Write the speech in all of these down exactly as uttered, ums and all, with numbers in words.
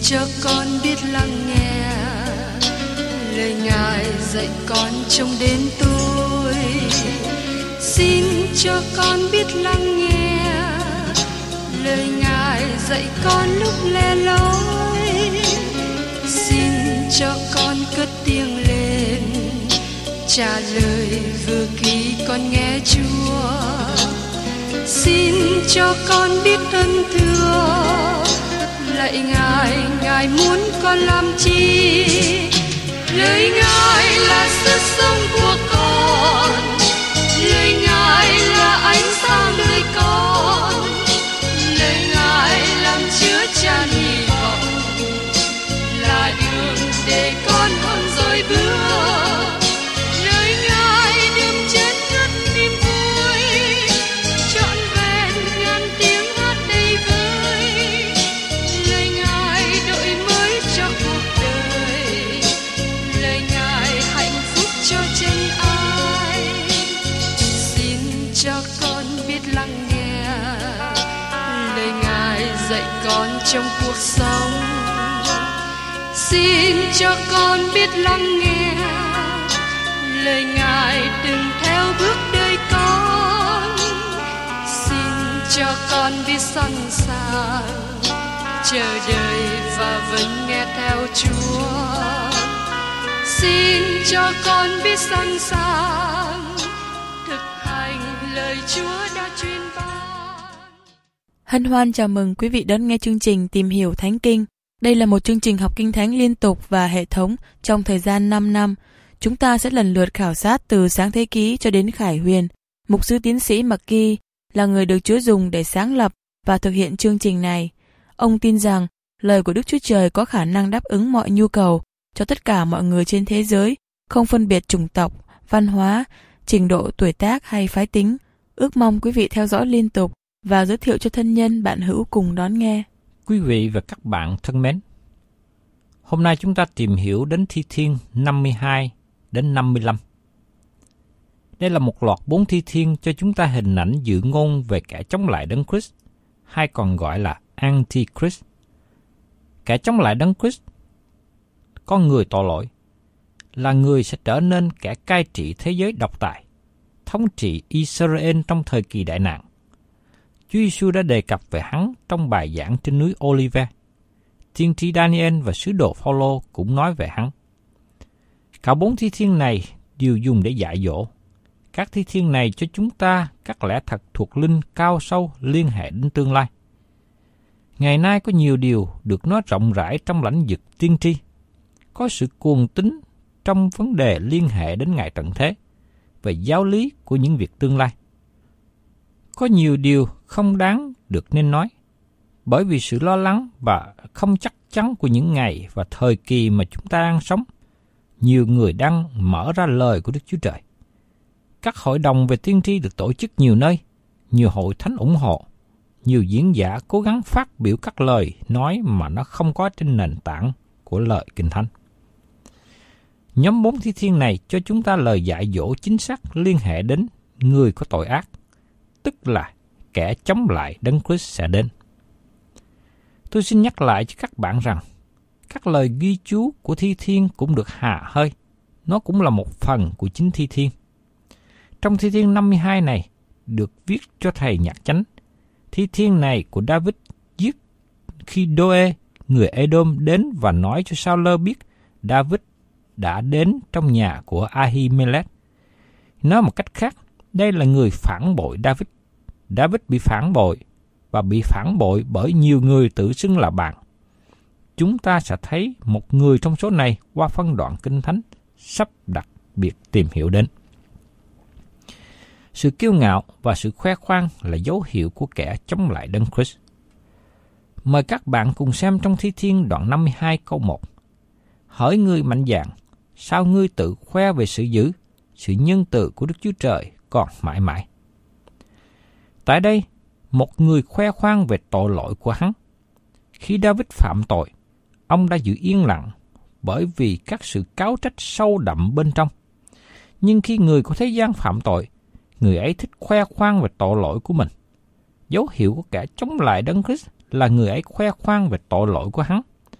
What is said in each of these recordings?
cho con biết lắng nghe lời Ngài dạy con trong đêm tối. Xin cho con biết lắng nghe lời Ngài dạy con lúc lẻ loi. Xin cho con cất tiếng lên trả lời vừa khi con nghe Chúa. Xin cho con biết ơn thưa lạy Ngài, Ngài muốn con làm chi? Lời Ngài là sức sống của con, lời Ngài là ánh sáng đời con, lời Ngài làm chứa chan hy vọng, là đường để con không dối bước. Lời Ngài đêm chết ngất niềm vui, trọn vẹn ngàn tiếng hát đầy vơi. Lời Ngài đổi mới cho cuộc đời, lời Ngài hạnh phúc cho chân ai. Xin cho con biết lắng nghe lời Ngài dạy con trong cuộc sống. Xin cho con biết lắng nghe lời Ngài đừng theo bước đời con. Xin cho con biết sẵn sàng chờ đợi và vẫn nghe theo Chúa. Xin cho con biết sẵn sàng thực hành lời Chúa đã truyền ban. Hân hoan chào mừng quý vị đón nghe chương trình Tìm hiểu Thánh Kinh. Đây là một chương trình học Kinh Thánh liên tục và hệ thống trong thời gian năm năm. Chúng ta sẽ lần lượt khảo sát từ Sáng Thế Ký cho đến Khải Huyền. Mục sư tiến sĩ McGee là người được Chúa dùng để sáng lập và thực hiện chương trình này. Ông tin rằng lời của Đức Chúa Trời có khả năng đáp ứng mọi nhu cầu cho tất cả mọi người trên thế giới, không phân biệt chủng tộc, văn hóa, trình độ tuổi tác hay phái tính. Ước mong quý vị theo dõi liên tục và giới thiệu cho thân nhân bạn hữu cùng đón nghe. Quý vị và các bạn thân mến, hôm nay chúng ta tìm hiểu đến Thi Thiên năm mươi hai đến năm mươi lăm. Đây là một loạt bốn thi thiên cho chúng ta hình ảnh dự ngôn về kẻ chống lại Đấng Christ, hay còn gọi là Antichrist. Kẻ chống lại Đấng Christ, con người tội lỗi, là người sẽ trở nên kẻ cai trị thế giới độc tài, thống trị Israel trong thời kỳ đại nạn. Chúa Giêsu đã đề cập về hắn trong bài giảng trên núi Olive. Tiên tri Daniel và sứ đồ Phaolô cũng nói về hắn. Cả bốn thi thiên này đều dùng để dạy dỗ. Các thi thiên này cho chúng ta các lẽ thật thuộc linh cao sâu liên hệ đến tương lai. Ngày nay có nhiều điều được nói rộng rãi trong lãnh vực tiên tri. Có sự cuồng tín trong vấn đề liên hệ đến ngày tận thế, về giáo lý của những việc tương lai. Có nhiều điều không đáng được nên nói, bởi vì sự lo lắng và không chắc chắn của những ngày và thời kỳ mà chúng ta đang sống. Nhiều người đang mở ra lời của Đức Chúa Trời. Các hội đồng về tiên tri được tổ chức nhiều nơi, nhiều hội thánh ủng hộ, nhiều diễn giả cố gắng phát biểu các lời nói mà nó không có trên nền tảng của lời Kinh Thánh. Nhóm bốn thi thiên này cho chúng ta lời dạy dỗ chính xác liên hệ đến người có tội ác, tức là kẻ chống lại Đấng Christ sẽ đến. Tôi xin nhắc lại cho các bạn rằng, các lời ghi chú của thi thiên cũng được hạ hơi, nó cũng là một phần của chính thi thiên. Trong thi thiên năm mươi hai này, được viết cho thầy nhạc chánh. Thi thiên này của David viết khi Doe, người Edom đến và nói cho Sao-lơ biết David đã đến trong nhà của Ahimelech. Nói một cách khác, đây là người phản bội David. David bị phản bội và bị phản bội bởi nhiều người tự xưng là bạn. Chúng ta sẽ thấy một người trong số này qua phân đoạn Kinh Thánh sắp đặc biệt tìm hiểu đến. Sự kiêu ngạo và sự khoe khoang là dấu hiệu của kẻ chống lại Đấng Christ. Mời các bạn cùng xem trong Thi Thiên đoạn năm mươi hai câu một. Hỡi ngươi mạnh dạn, sao ngươi tự khoe về sự dữ, sự nhân từ của Đức Chúa Trời còn mãi mãi. Tại đây, một người khoe khoang về tội lỗi của hắn. Khi David phạm tội, ông đã giữ yên lặng bởi vì các sự cáo trách sâu đậm bên trong. Nhưng khi người của thế gian phạm tội, người ấy thích khoe khoang về tội lỗi của mình. Dấu hiệu của kẻ chống lại Đấng Christ là người ấy khoe khoang về tội lỗi của hắn.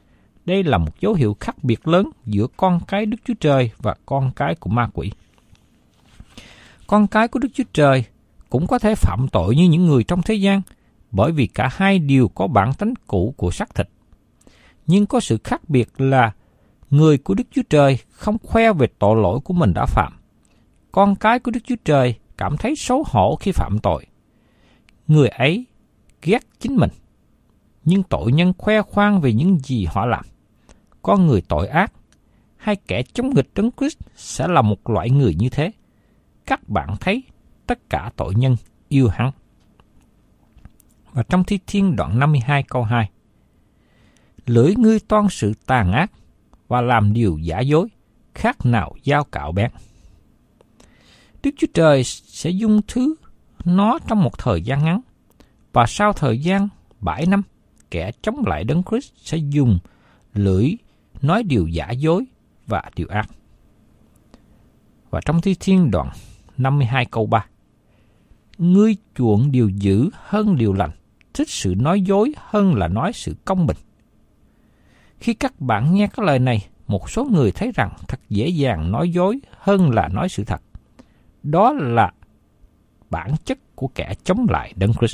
Đây là một dấu hiệu khác biệt lớn giữa con cái Đức Chúa Trời và con cái của ma quỷ. Con cái của Đức Chúa Trời cũng có thể phạm tội như những người trong thế gian, bởi vì cả hai đều có bản tánh cũ của xác thịt. Nhưng có sự khác biệt là người của Đức Chúa Trời không khoe về tội lỗi của mình đã phạm. Con cái của Đức Chúa Trời cảm thấy xấu hổ khi phạm tội. Người ấy ghét chính mình, nhưng tội nhân khoe khoang về những gì họ làm. Con người tội ác hay kẻ chống nghịch Đấng Christ sẽ là một loại người như thế. Các bạn thấy tất cả tội nhân yêu hắn. Và trong Thi Thiên đoạn năm mươi hai câu hai, lưỡi ngươi toan sự tàn ác và làm điều giả dối, khác nào dao cạo bén. Đức Chúa Trời sẽ dung thứ nó trong một thời gian ngắn, và sau thời gian bảy năm, kẻ chống lại Đấng Christ sẽ dùng lưỡi nói điều giả dối và điều ác. Và trong Thi Thiên đoạn năm mươi hai câu ba, ngươi chuộng điều dữ hơn điều lành, thích sự nói dối hơn là nói sự công bình. Khi các bạn nghe cái lời này, một số người thấy rằng thật dễ dàng nói dối hơn là nói sự thật. Đó là bản chất của kẻ chống lại Đấng Christ.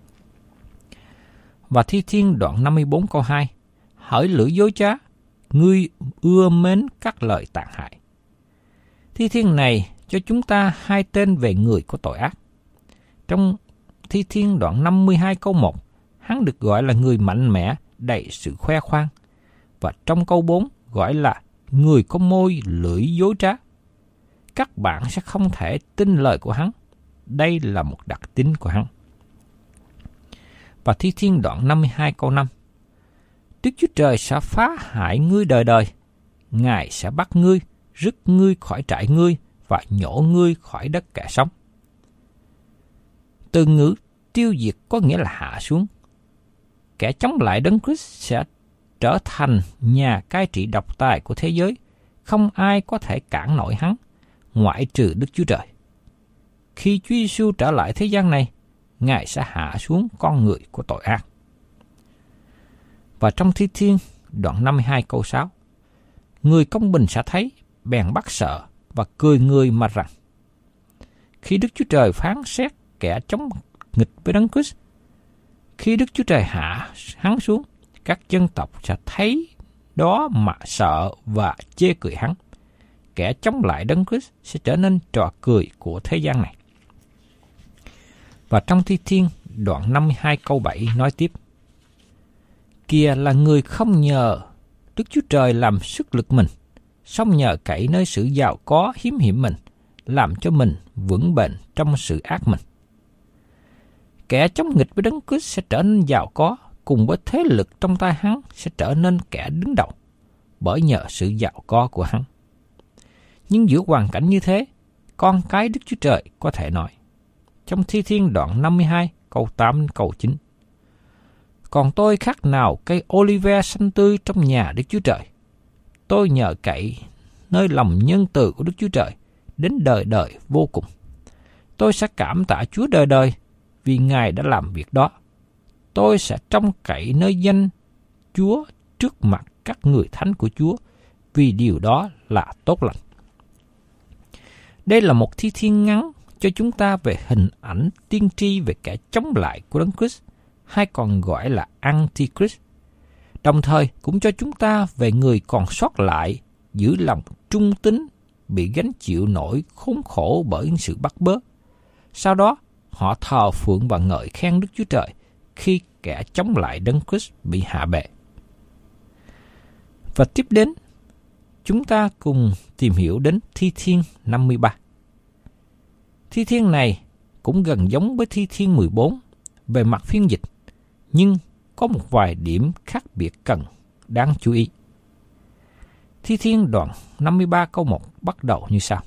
Và Thi Thiên đoạn năm mươi bốn câu hai, hỡi lưỡi dối trá, ngươi ưa mến các lời tàn hại. Thi Thiên này cho chúng ta hai tên về người có tội ác. Trong Thi Thiên đoạn năm mươi hai câu một, hắn được gọi là người mạnh mẽ, đầy sự khoe khoang. Và trong câu bốn gọi là người có môi lưỡi dối trá. Các bạn sẽ không thể tin lời của hắn. Đây là một đặc tính của hắn. Và Thi Thiên đoạn năm mươi hai câu năm, Đức Chúa Trời sẽ phá hại ngươi đời đời. Ngài sẽ bắt ngươi, rứt ngươi khỏi trại ngươi và nhổ ngươi khỏi đất kẻ sống. Từ ngữ tiêu diệt có nghĩa là hạ xuống. Kẻ chống lại Đấng Christ sẽ trở thành nhà cai trị độc tài của thế giới. Không ai có thể cản nổi hắn, ngoại trừ Đức Chúa Trời. Khi Chúa Giêsu trở lại thế gian này, Ngài sẽ hạ xuống con người của tội ác. Và trong Thi Thiên đoạn năm mươi hai câu sáu, người công bình sẽ thấy, bèn bắt sợ và cười người mà rằng. Khi Đức Chúa Trời phán xét kẻ chống nghịch với Đấng Christ, khi Đức Chúa Trời hạ hắn xuống, các dân tộc sẽ thấy đó mà sợ và chê cười hắn. Kẻ chống lại Đấng Christ sẽ trở nên trò cười của thế gian này. Và trong Thi Thiên đoạn năm mươi hai câu bảy nói tiếp, kìa là người không nhờ Đức Chúa Trời làm sức lực mình, song nhờ cậy nơi sự giàu có hiếm hiểm mình, làm cho mình vững bền trong sự ác mình. Kẻ chống nghịch với Đấng Christ sẽ trở nên giàu có, cùng với thế lực trong tay hắn sẽ trở nên kẻ đứng đầu, bởi nhờ sự giàu có của hắn. Nhưng giữa hoàn cảnh như thế, con cái Đức Chúa Trời có thể nói, trong Thi Thiên đoạn năm mươi hai câu tám câu chín, còn tôi khác nào cây olive xanh tươi trong nhà Đức Chúa Trời. Tôi nhờ cậy nơi lòng nhân từ của Đức Chúa Trời đến đời đời vô cùng. Tôi sẽ cảm tạ Chúa đời đời vì Ngài đã làm việc đó. Tôi sẽ trông cậy nơi danh Chúa trước mặt các người thánh của Chúa, vì điều đó là tốt lành. Đây là một thi thiên ngắn cho chúng ta về hình ảnh tiên tri về kẻ chống lại của Đấng Christ, hay còn gọi là Antichrist. Đồng thời cũng cho chúng ta về người còn sót lại giữ lòng trung tín, bị gánh chịu nỗi khốn khổ bởi sự bắt bớ. Sau đó, họ thờ phượng và ngợi khen Đức Chúa Trời khi kẻ chống lại Đấng Christ bị hạ bệ. Và tiếp đến, chúng ta cùng tìm hiểu đến Thi Thiên năm mươi ba. Thi Thiên này cũng gần giống với Thi Thiên mười bốn về mặt phiên dịch, nhưng có một vài điểm khác biệt cần đáng chú ý. Thi Thiên đoạn năm mươi ba câu một bắt đầu như sau.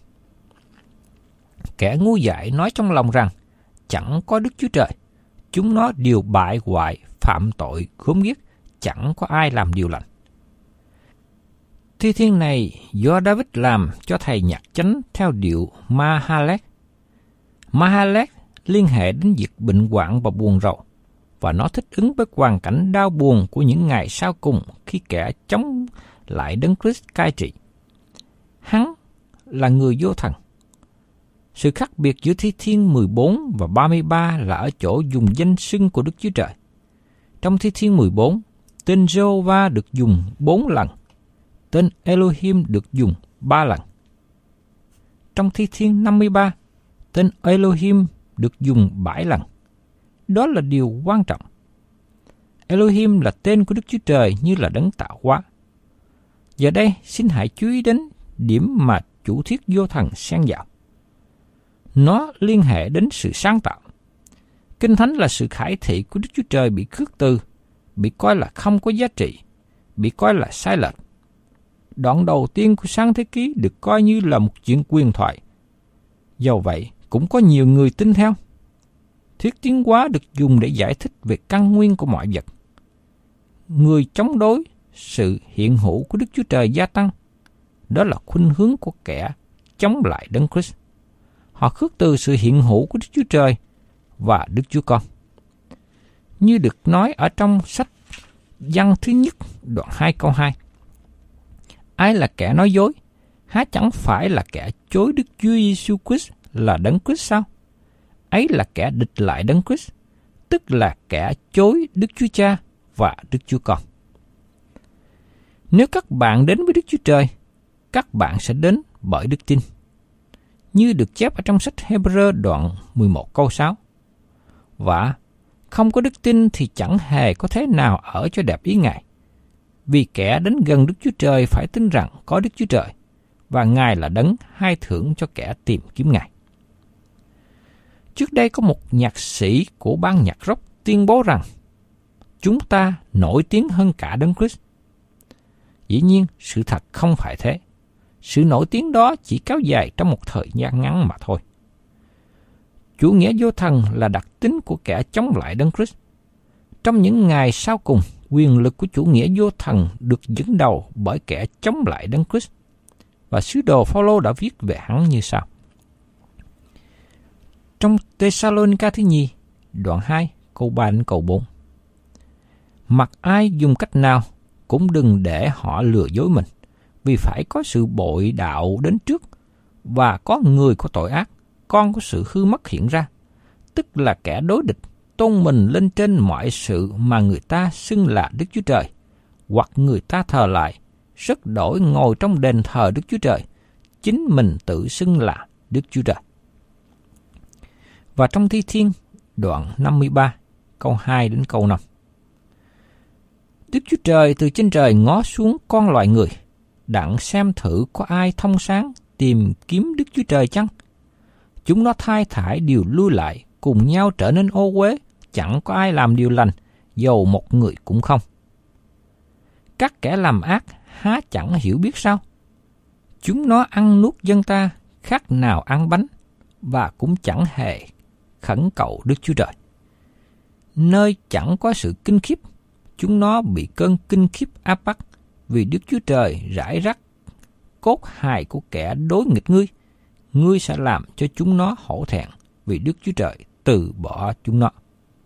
Kẻ ngu dại nói trong lòng rằng chẳng có Đức Chúa Trời, chúng nó đều bại hoại, phạm tội, gớm ghiếc, chẳng có ai làm điều lành. Thi Thiên này do David làm cho thầy nhạc chánh theo điệu Mahalet. Mahalet liên hệ đến việc bệnh hoạn và buồn rầu. và nó thích ứng với hoàn cảnh đau buồn của những ngày sau cùng khi kẻ chống lại Đấng Christ cai trị. Hắn là người vô thần. Sự khác biệt giữa Thi Thiên mười bốn và ba mươi ba là ở chỗ dùng danh xưng của Đức Chúa Trời. Trong Thi Thiên mười bốn, tên Giê-hô-va được dùng bốn lần, tên Elohim được dùng ba lần. Trong Thi Thiên năm mươi ba, tên Elohim được dùng bảy lần. Đó là điều quan trọng. Elohim là tên của Đức Chúa Trời như là đấng tạo hóa. Giờ đây, xin hãy chú ý đến điểm mà chủ thuyết vô thần xen vào. Nó liên hệ đến sự sáng tạo. Kinh Thánh là sự khải thị của Đức Chúa Trời bị khước từ, bị coi là không có giá trị, bị coi là sai lệch. Đoạn đầu tiên của Sáng Thế Ký được coi như là một chuyện huyền thoại. Dầu vậy, cũng có nhiều người tin theo. Thuyết tiến hóa được dùng để giải thích về căn nguyên của mọi vật. Người chống đối sự hiện hữu của Đức Chúa Trời gia tăng. Đó là khuynh hướng của kẻ chống lại Đấng Christ. Họ khước từ sự hiện hữu của Đức Chúa Trời và Đức Chúa Con. Như được nói ở trong sách Giăng thứ nhất đoạn hai câu hai. Ai là kẻ nói dối? Há chẳng phải là kẻ chối Đức Chúa Giêsu Christ là Đấng Christ sao? Ấy là kẻ địch lại Đấng Christ, tức là kẻ chối Đức Chúa Cha và Đức Chúa Con. Nếu các bạn đến với Đức Chúa Trời, các bạn sẽ đến bởi đức tin. Như được chép ở trong sách Hebrew đoạn mười một câu sáu. Và không có đức tin thì chẳng hề có thế nào ở cho đẹp ý Ngài. Vì kẻ đến gần Đức Chúa Trời phải tin rằng có Đức Chúa Trời, và Ngài là đấng hai thưởng cho kẻ tìm kiếm Ngài. Trước đây có một nhạc sĩ của ban nhạc rock tuyên bố rằng chúng ta nổi tiếng hơn cả Đấng Christ. Dĩ nhiên, sự thật không phải thế. Sự nổi tiếng đó chỉ kéo dài trong một thời gian ngắn mà thôi. Chủ nghĩa vô thần là đặc tính của kẻ chống lại Đấng Christ. Trong những ngày sau cùng, quyền lực của chủ nghĩa vô thần được dẫn đầu bởi kẻ chống lại Đấng Christ. Và sứ đồ Phao-lô đã viết về hắn như sau. Trong Tê-sa-lô-ni-ca thứ nhì, đoạn hai, câu ba đến câu bốn. Mặc ai dùng cách nào, cũng đừng để họ lừa dối mình, vì phải có sự bội đạo đến trước, và có người có tội ác, con có sự hư mất hiện ra, tức là kẻ đối địch, tôn mình lên trên mọi sự mà người ta xưng là Đức Chúa Trời, hoặc người ta thờ lại, rất đổi ngồi trong đền thờ Đức Chúa Trời, chính mình tự xưng là Đức Chúa Trời. Và trong Thi Thiên, đoạn năm mươi ba, câu hai đến câu năm. Đức Chúa Trời từ trên trời ngó xuống con loài người, đặng xem thử có ai thông sáng tìm kiếm Đức Chúa Trời chăng? Chúng nó thay thải đều lui lại, cùng nhau trở nên ô uế, chẳng có ai làm điều lành, dầu một người cũng không. Các kẻ làm ác há chẳng hiểu biết sao? Chúng nó ăn nuốt dân ta, khác nào ăn bánh, và cũng chẳng hề khẩn cầu Đức Chúa Trời. Nơi chẳng có sự kinh khiếp, chúng nó bị cơn kinh khiếp áp bắt, vì Đức Chúa Trời rải rác cốt hài của kẻ đối nghịch ngươi. Ngươi sẽ làm cho chúng nó hổ thẹn, vì Đức Chúa Trời từ bỏ chúng nó.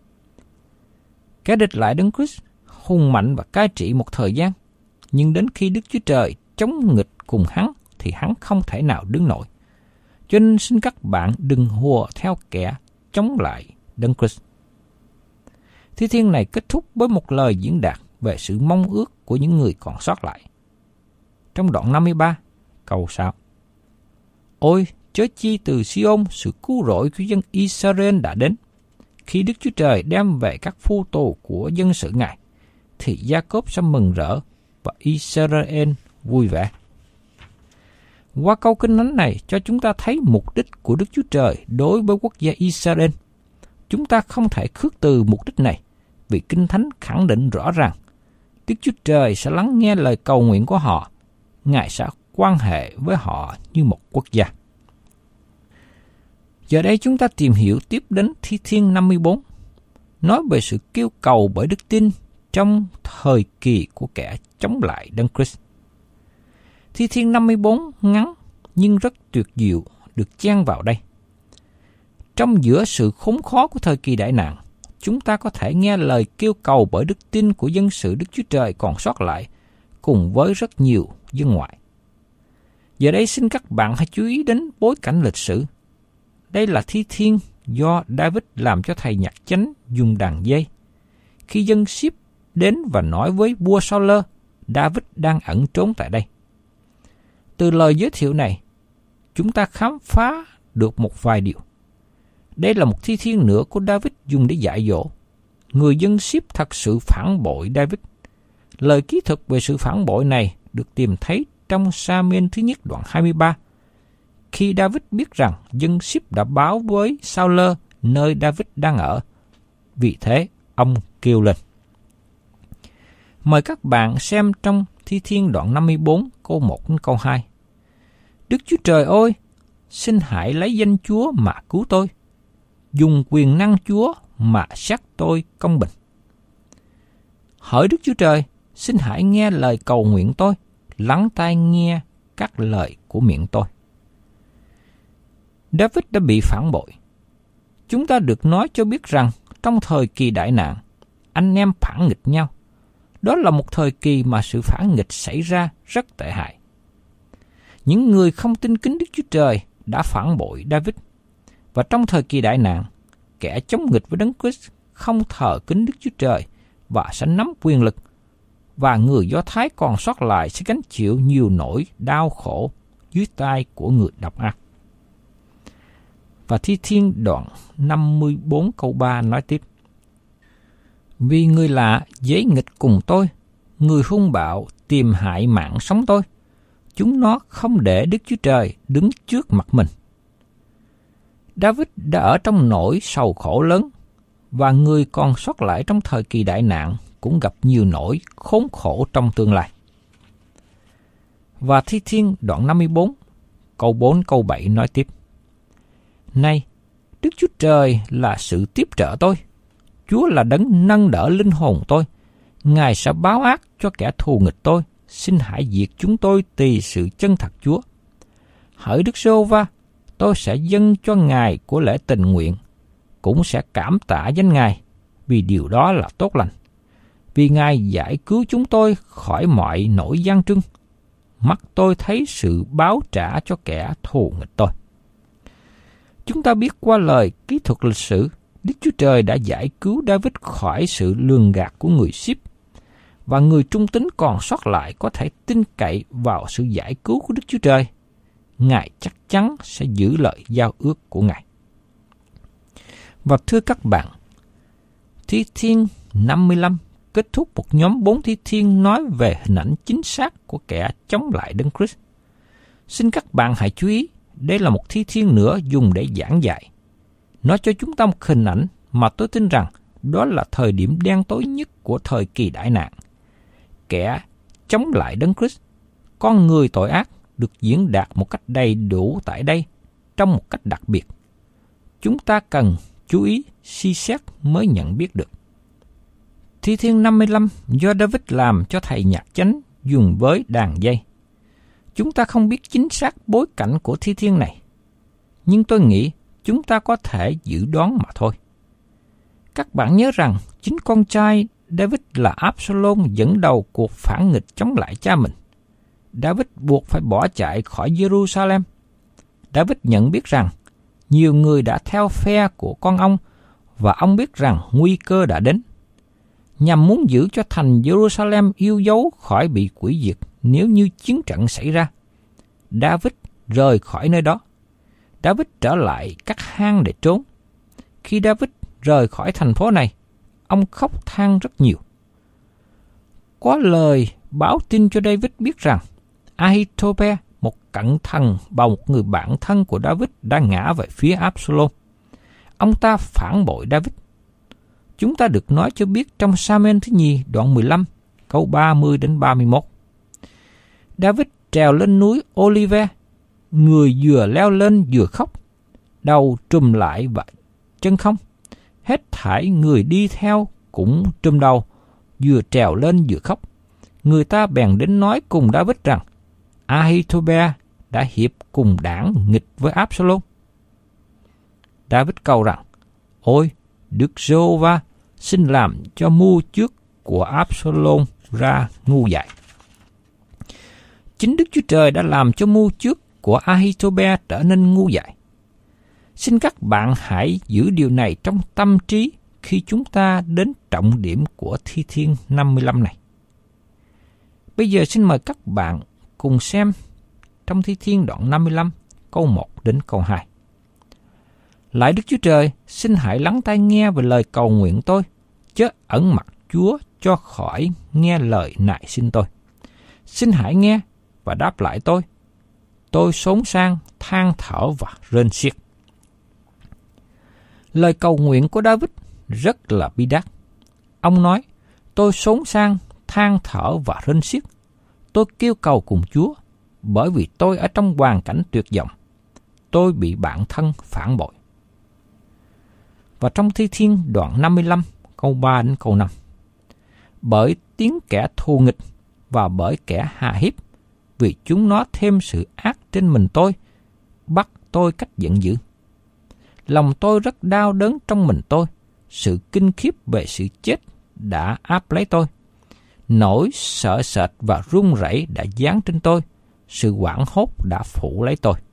Kẻ địch lại Đấng Christ hùng mạnh và cai trị một thời gian, nhưng đến khi Đức Chúa Trời chống nghịch cùng hắn, thì hắn không thể nào đứng nổi. Cho nên xin các bạn đừng hùa theo kẻ chống lại Đấng Christ. Thi Thiên này kết thúc với một lời diễn đạt về sự mong ước của những người còn sót lại. Trong đoạn năm mươi ba, câu sáu. Ôi, chớ chi từ Si-ôn sự cứu rỗi của dân Israel đã đến. Khi Đức Chúa Trời đem về các phu tù của dân sự Ngài, thì Gia-cốp sẽ mừng rỡ và Israel vui vẻ. Qua câu kinh thánh này cho chúng ta thấy mục đích của Đức Chúa Trời đối với quốc gia Israel. Chúng ta không thể khước từ mục đích này, vì Kinh Thánh khẳng định rõ ràng Đức Chúa Trời sẽ lắng nghe lời cầu nguyện của họ. Ngài sẽ quan hệ với họ như một quốc gia. Giờ đây chúng ta tìm hiểu tiếp đến Thi Thiên năm mươi bốn, nói về sự kêu cầu bởi đức tin trong thời kỳ của kẻ chống lại Đấng Christ. Thi Thiên năm mươi bốn ngắn nhưng rất tuyệt diệu được chen vào đây. Trong giữa sự khốn khó của thời kỳ đại nạn, chúng ta có thể nghe lời kêu cầu bởi đức tin của dân sự Đức Chúa Trời còn sót lại, cùng với rất nhiều dân ngoại. Giờ đây xin các bạn hãy chú ý đến bối cảnh lịch sử. Đây là thi thiên do David làm cho thầy nhạc chánh dùng đàn dây. Khi dân Síp đến và nói với vua Saul, David đang ẩn trốn tại đây. Từ lời giới thiệu này, chúng ta khám phá được một vài điều. Đây là một thi thiên nữa của David dùng để dạy dỗ. Người dân Síp thật sự phản bội David. Lời ký thực về sự phản bội này được tìm thấy trong Sa-muel thứ nhất đoạn hai mươi ba. Khi David biết rằng dân Síp đã báo với Saul nơi David đang ở, vì thế ông kêu lên. Mời các bạn xem trong Thi Thiên đoạn năm mươi bốn câu một đến câu hai. Đức Chúa Trời ơi, xin hãy lấy danh Chúa mà cứu tôi, dùng quyền năng Chúa mà xét tôi công bình. Hỡi Đức Chúa Trời, xin hãy nghe lời cầu nguyện tôi, lắng tai nghe các lời của miệng tôi. David đã bị phản bội. Chúng ta được nói cho biết rằng trong thời kỳ đại nạn, anh em phản nghịch nhau. Đó là một thời kỳ mà sự phản nghịch xảy ra rất tệ hại. Những người không tin kính Đức Chúa Trời đã phản bội David. Và trong thời kỳ đại nạn, kẻ chống nghịch với Đấng Christ không thờ kính Đức Chúa Trời và sẽ nắm quyền lực, và người Do Thái còn sót lại sẽ gánh chịu nhiều nỗi đau khổ dưới tay của người độc ác. Và Thi Thiên đoạn năm mươi bốn câu ba nói tiếp. Vì người lạ dễ nghịch cùng tôi, người hung bạo tìm hại mạng sống tôi. Chúng nó không để Đức Chúa Trời đứng trước mặt mình. David đã ở trong nỗi sầu khổ lớn, và người còn sót lại trong thời kỳ đại nạn cũng gặp nhiều nỗi khốn khổ trong tương lai. Và Thi Thiên đoạn năm mươi bốn, câu bốn câu bảy nói tiếp. Này, Đức Chúa Trời là sự tiếp trợ tôi. Chúa là đấng nâng đỡ linh hồn tôi. Ngài sẽ báo ác cho kẻ thù nghịch tôi. Xin hãy diệt chúng tôi tùy sự chân thật Chúa. Hỡi Đức Giê-hô-va, tôi sẽ dâng cho Ngài của lễ tình nguyện, cũng sẽ cảm tạ danh Ngài, vì điều đó là tốt lành. Vì Ngài giải cứu chúng tôi khỏi mọi nỗi gian trưng. Mắt tôi thấy sự báo trả cho kẻ thù nghịch tôi. Chúng ta biết qua lời ký thuật lịch sử, Đức Chúa Trời đã giải cứu David khỏi sự lường gạt của người Síp, và người trung tín còn sót lại có thể tin cậy vào sự giải cứu của Đức Chúa Trời. Ngài chắc chắn sẽ giữ lời giao ước của Ngài. Và thưa các bạn, Thi Thiên năm mươi lăm kết thúc một nhóm bốn thi thiên nói về hình ảnh chính xác của kẻ chống lại Đấng Christ. Xin các bạn hãy chú ý, đây là một thi thiên nữa dùng để giảng dạy. Nó cho chúng ta một hình ảnh mà tôi tin rằng đó là thời điểm đen tối nhất của thời kỳ đại nạn. Kẻ chống lại Đấng Christ, con người tội ác, được diễn đạt một cách đầy đủ tại đây trong một cách đặc biệt. Chúng ta cần chú ý, suy xét mới nhận biết được. Thi Thiên năm mươi lăm do David làm cho thầy nhạc chánh dùng với đàn dây. Chúng ta không biết chính xác bối cảnh của thi thiên này, nhưng tôi nghĩ chúng ta có thể dự đoán mà thôi. Các bạn nhớ rằng chính con trai David là Absalom dẫn đầu cuộc phản nghịch chống lại cha mình. David buộc phải bỏ chạy khỏi Jerusalem. David nhận biết rằng nhiều người đã theo phe của con ông, và ông biết rằng nguy cơ đã đến. Nhằm muốn giữ cho thành Jerusalem yêu dấu khỏi bị hủy diệt nếu như chiến trận xảy ra, David rời khỏi nơi đó. David trở lại các hang để trốn. Khi David rời khỏi thành phố này, ông khóc than rất nhiều. Có lời báo tin cho David biết rằng Ahithophel, một cận thần và một người bạn thân của David, đã ngã về phía Absalom. Ông ta phản bội David. Chúng ta được nói cho biết trong Sa-muel thứ nhì đoạn mười lăm, câu ba mươi đến ba mươi mốt. David trèo lên núi Olive, người vừa leo lên vừa khóc, đầu trùm lại và chân không. Hết thảy người đi theo cũng trùm đầu, vừa trèo lên vừa khóc. Người ta bèn đến nói cùng David rằng Ahithophel đã hiệp cùng đảng nghịch với Absalom. David cầu rằng: Ôi, Đức Giê-hô-va, xin làm cho mưu trước của Absalom ra ngu dại. Chính Đức Chúa Trời đã làm cho mưu trước của Ahithobe trở nên ngu dại. Xin các bạn hãy giữ điều này trong tâm trí khi chúng ta đến trọng điểm của Thi Thiên năm mươi lăm này. Bây giờ xin mời các bạn cùng xem trong Thi Thiên đoạn năm mươi lăm, câu một đến câu hai. Lạy Đức Chúa Trời, xin hãy lắng tai nghe về lời cầu nguyện tôi, chớ ẩn mặt Chúa cho khỏi nghe lời nài xin tôi. Xin hãy nghe và đáp lại tôi. Tôi xốn sang, than thở và rên xiết. Lời cầu nguyện của David rất là bi đát. Ông nói, tôi xốn sang, than thở và rên xiết. Tôi kêu cầu cùng Chúa, bởi vì tôi ở trong hoàn cảnh tuyệt vọng. Tôi bị bạn thân phản bội. Và trong Thi Thiên đoạn năm mươi lăm, câu ba đến câu năm. Bởi tiếng kẻ thù nghịch và bởi kẻ hà hiếp, vì chúng nó thêm sự ác trên mình tôi, bắt tôi cách giận dữ. Lòng tôi rất đau đớn trong mình tôi, sự kinh khiếp về sự chết đã áp lấy tôi. Nỗi sợ sệt và run rẩy đã giáng trên tôi, sự hoảng hốt đã phủ lấy tôi.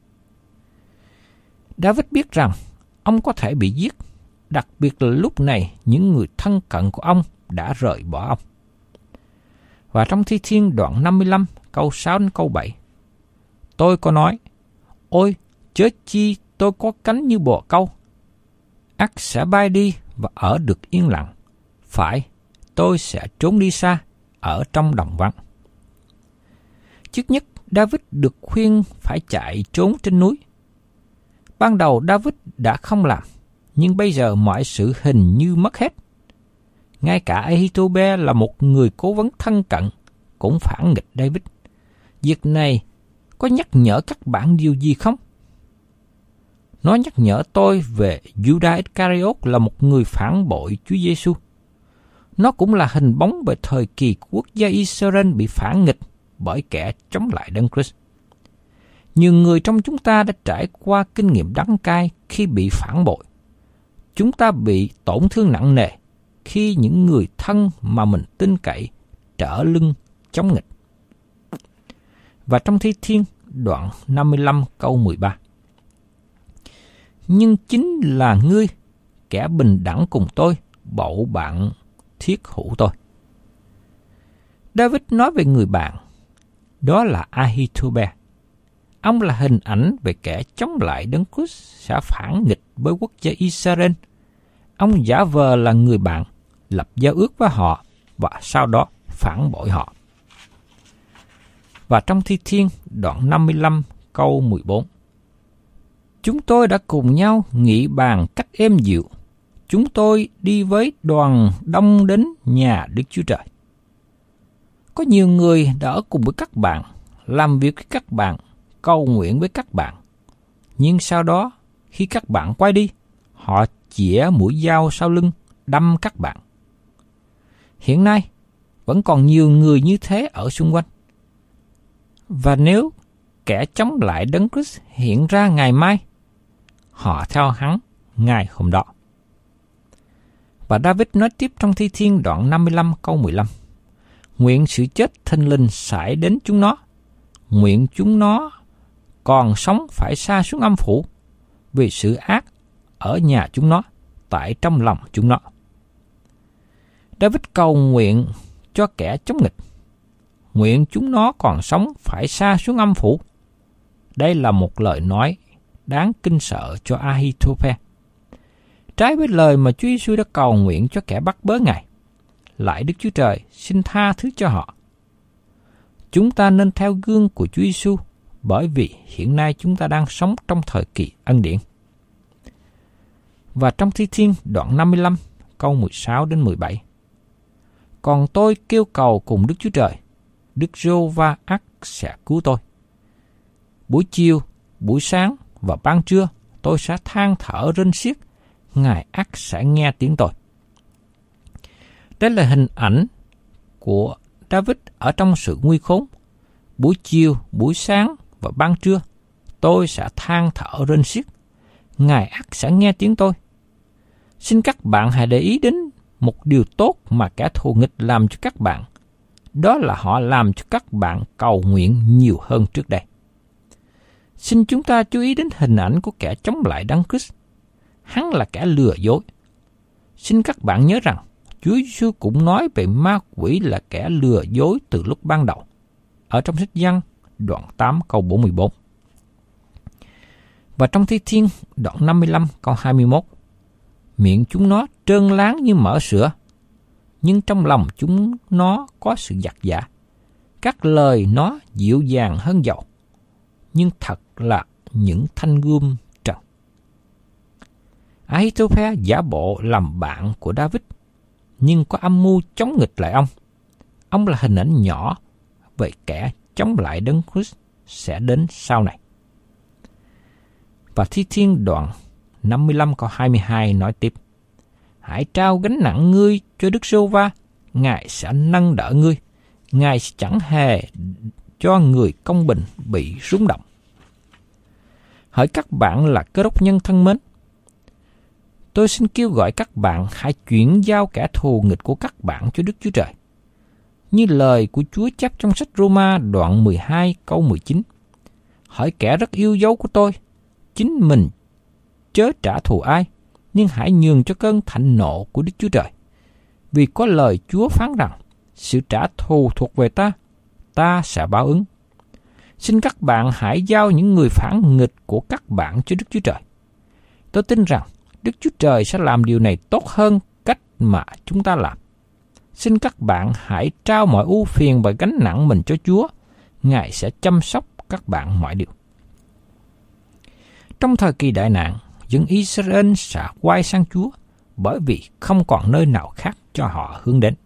David biết rằng ông có thể bị giết, đặc biệt là lúc này những người thân cận của ông đã rời bỏ ông. Và trong Thi Thiên đoạn năm mươi lăm, câu sáu đến câu bảy, tôi có nói, ôi, chớ chi tôi có cánh như bồ câu, ắt sẽ bay đi và ở được yên lặng, phải, tôi sẽ trốn đi xa, ở trong đồng vắng. Trước nhất, David được khuyên phải chạy trốn trên núi. Ban đầu David đã không làm, nhưng bây giờ mọi sự hình như mất hết. Ngay cả Ahithobe là một người cố vấn thân cận cũng phản nghịch David. Việc này có nhắc nhở các bạn điều gì không? Nó nhắc nhở tôi về Judas Iscariot là một người phản bội Chúa Giêsu. Nó cũng là hình bóng về thời kỳ quốc gia Israel bị phản nghịch bởi kẻ chống lại Đấng Christ. Nhiều người trong chúng ta đã trải qua kinh nghiệm đắng cay khi bị phản bội. Chúng ta bị tổn thương nặng nề khi những người thân mà mình tin cậy trở lưng chống nghịch. Và trong Thi Thiên đoạn năm mươi lăm câu mười ba. Nhưng chính là ngươi, kẻ bình đẳng cùng tôi, bậu bạn thiết hữu tôi. David nói về người bạn, đó là Ahithobe. Ông là hình ảnh về kẻ chống lại Đấng Christ sẽ phản nghịch với quốc gia Israel. Ông giả vờ là người bạn, lập giao ước với họ và sau đó phản bội họ. Và trong Thi Thiên đoạn năm mươi lăm câu mười bốn. Chúng tôi đã cùng nhau nghị bàn cách êm dịu. Chúng tôi đi với đoàn đông đến nhà Đức Chúa Trời. Có nhiều người đã ở cùng với các bạn, làm việc với các bạn, cầu nguyện với các bạn. Nhưng sau đó, khi các bạn quay đi, họ chĩa mũi dao sau lưng, đâm các bạn. Hiện nay, vẫn còn nhiều người như thế ở xung quanh. Và nếu kẻ chống lại Đấng Christ hiện ra ngày mai, họ theo hắn ngày hôm đó. Và David nói tiếp trong Thi Thiên đoạn năm mươi lăm câu mười lăm. Nguyện sự chết thình lình xảy đến chúng nó. Nguyện chúng nó còn sống phải sa xuống âm phủ, vì sự ác ở nhà chúng nó, tại trong lòng chúng nó. David cầu nguyện cho kẻ chống nghịch. Nguyện chúng nó còn sống phải sa xuống âm phủ. Đây là một lời nói đáng kinh sợ cho Ahithobe. Trái với lời mà Chúa Giêsu đã cầu nguyện cho kẻ bắt bớ Ngài. Lạy Đức Chúa Trời, xin tha thứ cho họ. Chúng ta nên theo gương của Chúa Giêsu, bởi vì hiện nay chúng ta đang sống trong thời kỳ ân điển. Và trong Thi Thiên đoạn năm mươi lăm câu mười sáu đến mười bảy. Còn tôi kêu cầu cùng Đức Chúa Trời, Đức Giê-hô-va ắt sẽ cứu tôi. Buổi chiều, buổi sáng và ban trưa tôi sẽ than thở rên xiết, Ngài ắt sẽ nghe tiếng tôi. Đây là hình ảnh của David ở trong sự nguy khốn. Buổi chiều, buổi sáng và ban trưa tôi sẽ than thở rên xiết, Ngài ắt sẽ nghe tiếng tôi. Xin các bạn hãy để ý đến một điều tốt mà kẻ thù nghịch làm cho các bạn, đó là họ làm cho các bạn cầu nguyện nhiều hơn trước đây. Xin chúng ta chú ý đến hình ảnh của kẻ chống lại Đấng Christ. Hắn là kẻ lừa dối. Xin các bạn nhớ rằng, Chúa Giêsu cũng nói về ma quỷ là kẻ lừa dối từ lúc ban đầu, ở trong sách Giăng đoạn tám câu bốn mươi bốn. Và trong Thi Thiên đoạn năm mươi lăm câu hai mươi mốt, miệng chúng nó trơn láng như mỡ sữa, nhưng trong lòng chúng nó có sự giặt giả. Các lời nó dịu dàng hơn dầu, nhưng thật là những thanh gươm trần. Ahithophel giả bộ làm bạn của David, nhưng có âm mưu chống nghịch lại ông. Ông là hình ảnh nhỏ về kẻ chống lại Đấng Christ sẽ đến sau này. Và Thi Thiên đoạn năm mươi lăm câu hai mươi hai nói tiếp: Hãy trao gánh nặng ngươi cho Đức Giê-hô-va, Ngài sẽ nâng đỡ ngươi, Ngài sẽ chẳng hề cho người công bình bị rung động. Hỡi các bạn là Cơ Đốc nhân thân mến, tôi xin kêu gọi các bạn hãy chuyển giao kẻ thù nghịch của các bạn cho Đức Chúa Trời. Như lời của Chúa chép trong sách Roma đoạn mười hai câu mười chín: Hỡi kẻ rất yêu dấu của tôi, chính mình chớ trả thù ai, nhưng hãy nhường cho cơn thạnh nộ của Đức Chúa Trời. Vì có lời Chúa phán rằng, sự trả thù thuộc về ta, ta sẽ báo ứng. Xin các bạn hãy giao những người phản nghịch của các bạn cho Đức Chúa Trời. Tôi tin rằng Đức Chúa Trời sẽ làm điều này tốt hơn cách mà chúng ta làm. Xin các bạn hãy trao mọi ưu phiền và gánh nặng mình cho Chúa. Ngài sẽ chăm sóc các bạn mọi điều. Trong thời kỳ đại nạn, dân Israel sẽ quay sang Chúa bởi vì không còn nơi nào khác cho họ hướng đến.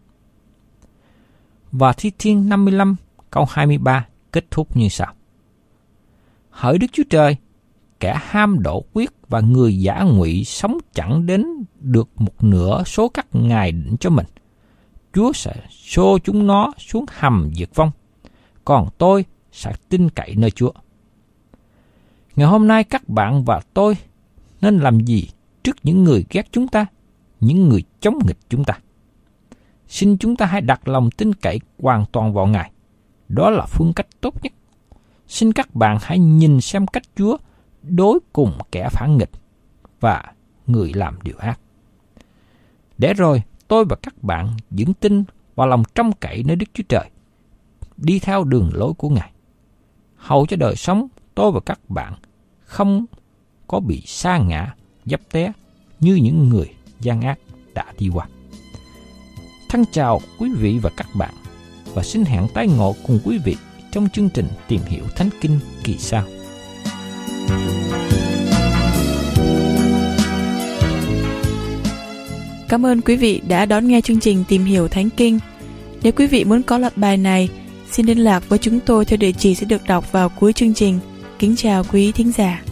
Và Thi Thiên năm mươi lăm câu hai mươi ba kết thúc như sau: Hỡi Đức Chúa Trời, kẻ ham độ quyết và người giả ngụy sống chẳng đến được một nửa số các ngài định cho mình. Chúa sẽ xô chúng nó xuống hầm diệt vong, còn tôi sẽ tin cậy nơi Chúa. Ngày hôm nay các bạn và tôi nên làm gì trước những người ghét chúng ta, những người chống nghịch chúng ta? Xin chúng ta hãy đặt lòng tin cậy hoàn toàn vào Ngài. Đó là phương cách tốt nhất. Xin các bạn hãy nhìn xem cách Chúa đối cùng kẻ phản nghịch và người làm điều ác. Để rồi tôi và các bạn vững tin vào lòng trông cậy nơi Đức Chúa Trời, đi theo đường lối của Ngài. Hầu cho đời sống tôi và các bạn không có bị sa ngã, dấp té như những người gian ác đã đi qua. Thân chào quý vị và các bạn, và xin hẹn tái ngộ cùng quý vị trong chương trình Tìm Hiểu Thánh Kinh kỳ sau. Cảm ơn quý vị đã đón nghe chương trình Tìm Hiểu Thánh Kinh. Nếu quý vị muốn có loạt bài này, xin liên lạc với chúng tôi theo địa chỉ sẽ được đọc vào cuối chương trình. Kính chào quý thính giả.